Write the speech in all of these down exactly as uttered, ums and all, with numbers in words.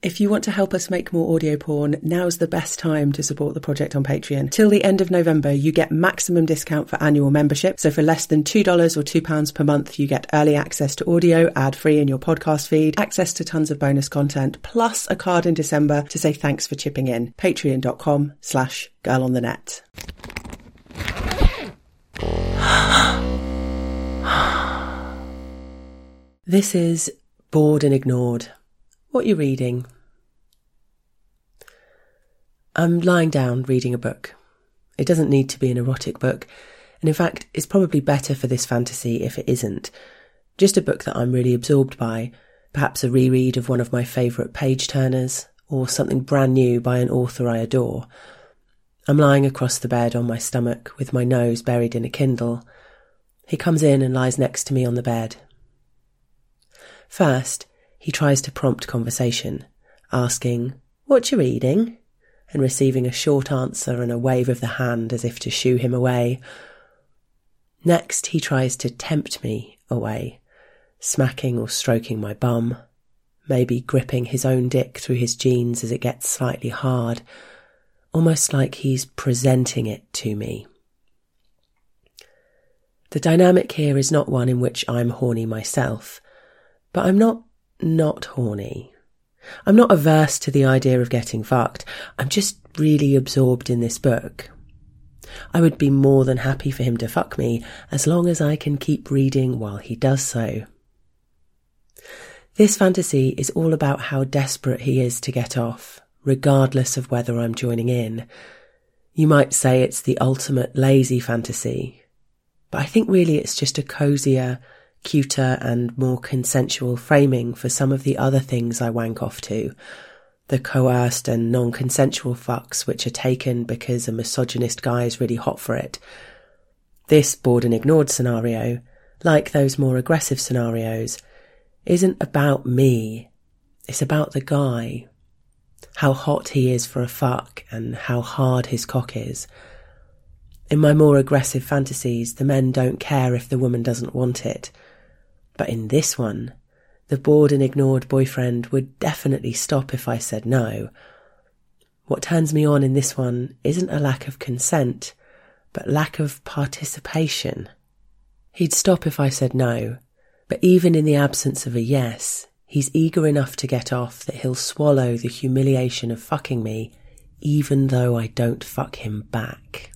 If you want to help us make more audio porn, now's the best time to support the project on Patreon. Till the end of November, you get maximum discount for annual membership. So for less than two dollars or two pounds per month, you get early access to audio, ad-free in your podcast feed, access to tons of bonus content, plus a card in December to say thanks for chipping in. Patreon.com slash girl on the net. This is Bored and Ignored. What you're reading? I'm lying down reading a book. It doesn't need to be an erotic book, and in fact, it's probably better for this fantasy if it isn't. Just a book that I'm really absorbed by, perhaps a reread of one of my favourite page-turners, or something brand new by an author I adore. I'm lying across the bed on my stomach with my nose buried in a Kindle. He comes in and lies next to me on the bed. First, he tries to prompt conversation, asking, "What you reading?" and receiving a short answer and a wave of the hand as if to shoo him away. Next, he tries to tempt me away, smacking or stroking my bum, maybe gripping his own dick through his jeans as it gets slightly hard, almost like he's presenting it to me. The dynamic here is not one in which I'm horny myself, but I'm not not horny. I'm not averse to the idea of getting fucked. I'm just really absorbed in this book. I would be more than happy for him to fuck me as long as I can keep reading while he does so. This fantasy is all about how desperate he is to get off, regardless of whether I'm joining in. You might say it's the ultimate lazy fantasy, but I think really it's just a cosier, cuter and more consensual framing for some of the other things I wank off to, the coerced and non-consensual fucks which are taken because a misogynist guy is really hot for it. This bored and ignored scenario, like those more aggressive scenarios, isn't about me, it's about the guy, how hot he is for a fuck and how hard his cock is. In my more aggressive fantasies, the men don't care if the woman doesn't want it. But in this one, the bored and ignored boyfriend would definitely stop if I said no. What turns me on in this one isn't a lack of consent, but lack of participation. He'd stop if I said no, but even in the absence of a yes, he's eager enough to get off that he'll swallow the humiliation of fucking me, even though I don't fuck him back.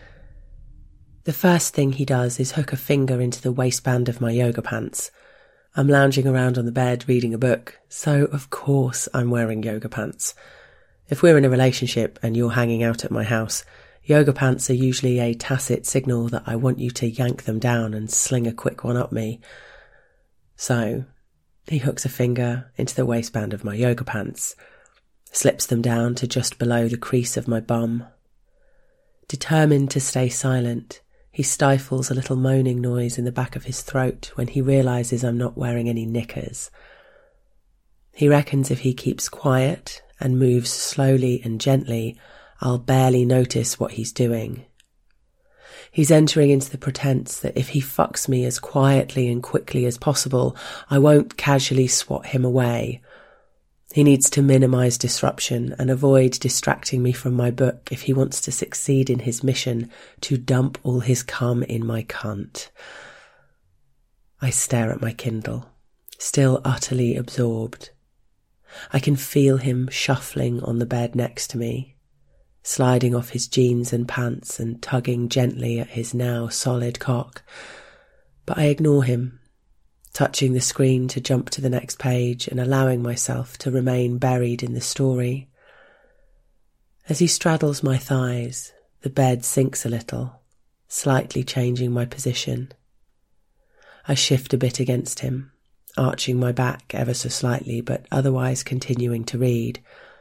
The first thing he does is hook a finger into the waistband of my yoga pants. I'm lounging around on the bed reading a book, so of course I'm wearing yoga pants. If we're in a relationship and you're hanging out at my house, yoga pants are usually a tacit signal that I want you to yank them down and sling a quick one up me. So, he hooks a finger into the waistband of my yoga pants, slips them down to just below the crease of my bum. Determined to stay silent, he stifles a little moaning noise in the back of his throat when he realises I'm not wearing any knickers. He reckons if he keeps quiet and moves slowly and gently, I'll barely notice what he's doing. He's entering into the pretense that if he fucks me as quietly and quickly as possible, I won't casually swat him away. He needs to minimise disruption and avoid distracting me from my book if he wants to succeed in his mission to dump all his cum in my cunt. I stare at my Kindle, still utterly absorbed. I can feel him shuffling on the bed next to me, sliding off his jeans and pants and tugging gently at his now solid cock. But I ignore him, touching the screen to jump to the next page and allowing myself to remain buried in the story. As he straddles my thighs, the bed sinks a little, slightly changing my position. I shift a bit against him, arching my back ever so slightly, but otherwise continuing to read.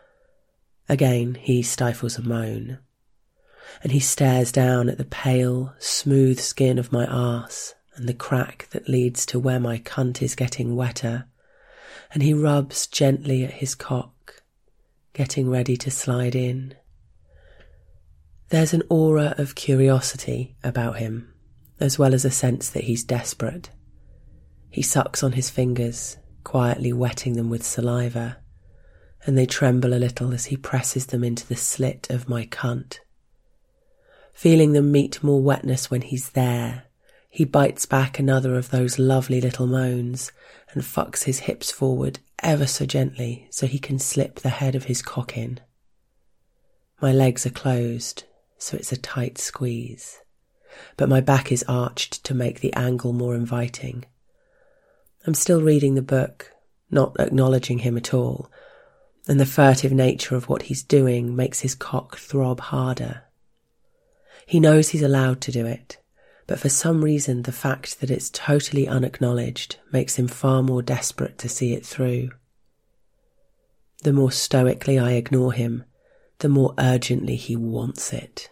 Again, he stifles a moan, and he stares down at the pale, smooth skin of my arse and the crack that leads to where my cunt is getting wetter, and he rubs gently at his cock, getting ready to slide in. There's an aura of curiosity about him, as well as a sense that he's desperate. He sucks on his fingers, quietly wetting them with saliva, and they tremble a little as he presses them into the slit of my cunt. Feeling them meet more wetness when he's there, he bites back another of those lovely little moans and fucks his hips forward ever so gently so he can slip the head of his cock in. My legs are closed, so it's a tight squeeze, but my back is arched to make the angle more inviting. I'm still reading the book, not acknowledging him at all, and the furtive nature of what he's doing makes his cock throb harder. He knows he's allowed to do it, but for some reason the fact that it's totally unacknowledged makes him far more desperate to see it through. The more stoically I ignore him, the more urgently he wants it.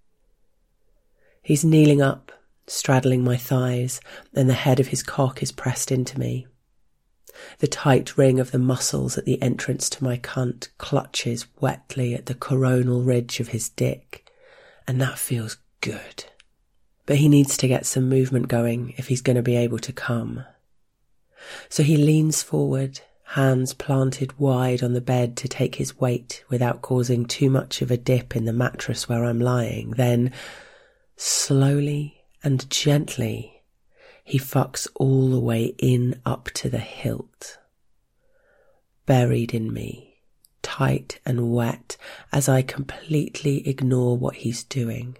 He's kneeling up, straddling my thighs, and the head of his cock is pressed into me. The tight ring of the muscles at the entrance to my cunt clutches wetly at the coronal ridge of his dick, and that feels good. But he needs to get some movement going if he's going to be able to come. So he leans forward, hands planted wide on the bed to take his weight without causing too much of a dip in the mattress where I'm lying. Then, slowly and gently, he fucks all the way in up to the hilt. Buried in me, tight and wet, as I completely ignore what he's doing.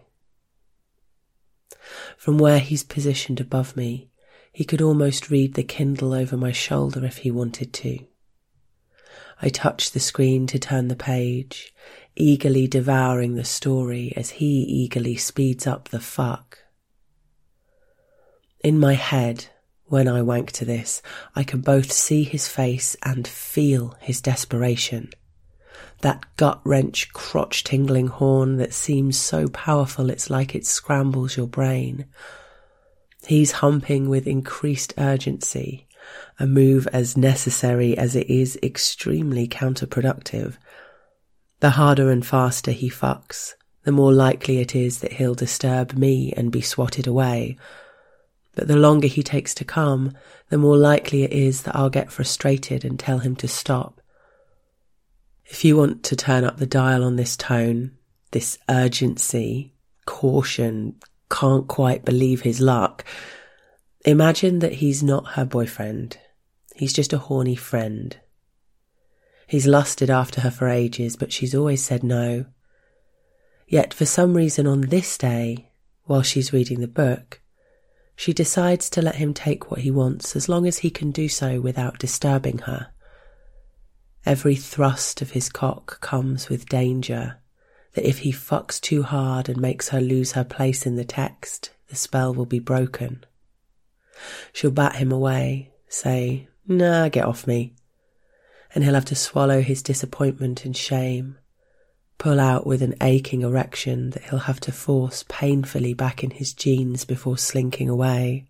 From where he's positioned above me, he could almost read the Kindle over my shoulder if he wanted to. I touch the screen to turn the page, eagerly devouring the story as he eagerly speeds up the fuck. In my head, when I wank to this, I can both see his face and feel his desperation. That gut-wrench, crotch-tingling horn that seems so powerful it's like it scrambles your brain. He's humping with increased urgency, a move as necessary as it is extremely counterproductive. The harder and faster he fucks, the more likely it is that he'll disturb me and be swatted away. But the longer he takes to come, the more likely it is that I'll get frustrated and tell him to stop. If you want to turn up the dial on this tone, this urgency, caution, can't quite believe his luck, imagine that he's not her boyfriend. He's just a horny friend. He's lusted after her for ages, but she's always said no. Yet for some reason on this day, while she's reading the book, she decides to let him take what he wants as long as he can do so without disturbing her. Every thrust of his cock comes with danger, that if he fucks too hard and makes her lose her place in the text, the spell will be broken. She'll bat him away, say, "Nah, get off me," and he'll have to swallow his disappointment and shame, pull out with an aching erection that he'll have to force painfully back in his jeans before slinking away.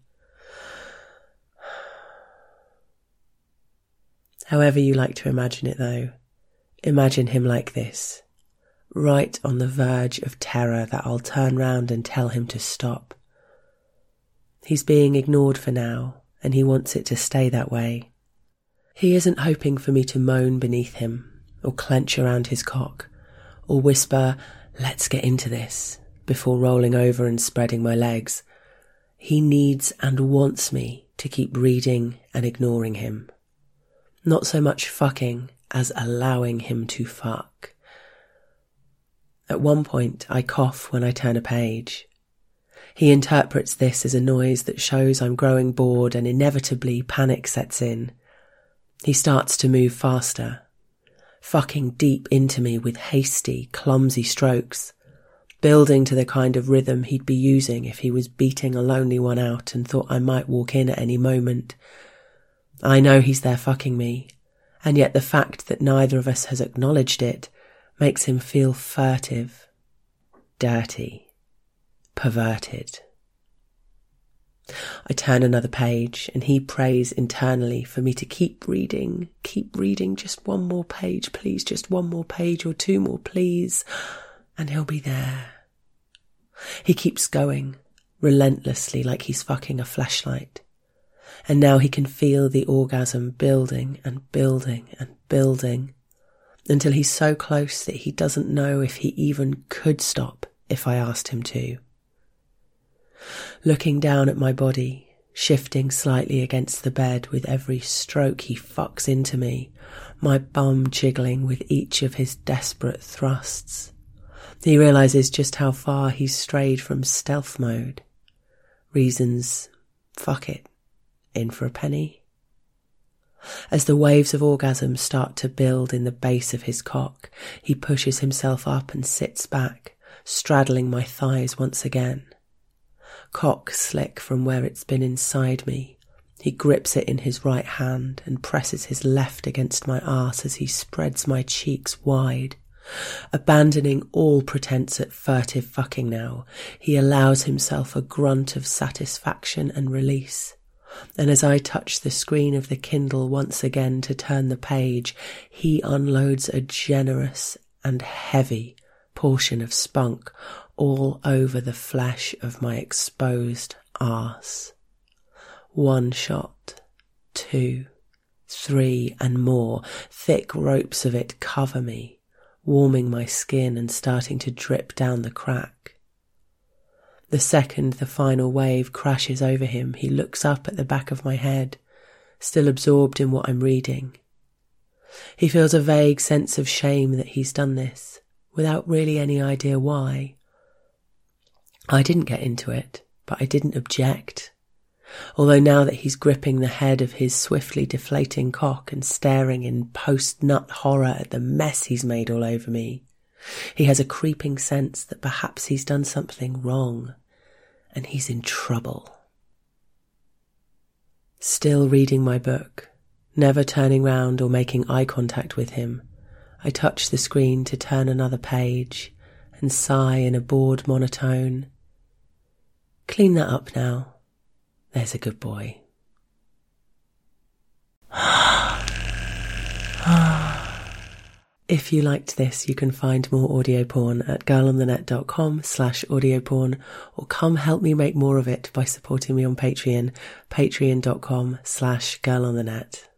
However you like to imagine it though, imagine him like this, right on the verge of terror that I'll turn round and tell him to stop. He's being ignored for now, and he wants it to stay that way. He isn't hoping for me to moan beneath him, or clench around his cock, or whisper, "Let's get into this," before rolling over and spreading my legs. He needs and wants me to keep reading and ignoring him. Not so much fucking as allowing him to fuck. At one point, I cough when I turn a page. He interprets this as a noise that shows I'm growing bored, and inevitably panic sets in. He starts to move faster, fucking deep into me with hasty, clumsy strokes, building to the kind of rhythm he'd be using if he was beating a lonely one out and thought I might walk in at any moment. I know he's there fucking me, and yet the fact that neither of us has acknowledged it makes him feel furtive, dirty, perverted. I turn another page, and he prays internally for me to keep reading, keep reading, just one more page, please, just one more page or two more, please, and he'll be there. He keeps going, relentlessly, like he's fucking a fleshlight. And now he can feel the orgasm building and building and building. until he's so close that he doesn't know if he even could stop if I asked him to. Looking down at my body, shifting slightly against the bed with every stroke he fucks into me, my bum jiggling with each of his desperate thrusts. He realises just how far he's strayed from stealth mode. Reasons, fuck it, in for a penny. As the waves of orgasm start to build in the base of his cock, he pushes himself up and sits back, straddling my thighs once again. Cock slick from where it's been inside me, he grips it in his right hand and presses his left against my arse as he spreads my cheeks wide. Abandoning all pretense at furtive fucking now, he allows himself a grunt of satisfaction and release. And as I touch the screen of the Kindle once again to turn the page, he unloads a generous and heavy portion of spunk all over the flesh of my exposed arse. One shot, two, three, and more. Thick ropes of it cover me, warming my skin and starting to drip down the crack. The second the final wave crashes over him, he looks up at the back of my head, still absorbed in what I'm reading. He feels a vague sense of shame that he's done this, without really any idea why. I didn't get into it, but I didn't object. Although now that he's gripping the head of his swiftly deflating cock and staring in post-nut horror at the mess he's made all over me, he has a creeping sense that perhaps he's done something wrong, and he's in trouble. Still reading my book, never turning round or making eye contact with him, I touch the screen to turn another page and sigh in a bored monotone. Clean that up now. There's a good boy. If you liked this, you can find more audio porn at girlonthenet.com slash audio porn, or come help me make more of it by supporting me on Patreon, patreon.com slash girlonthenet.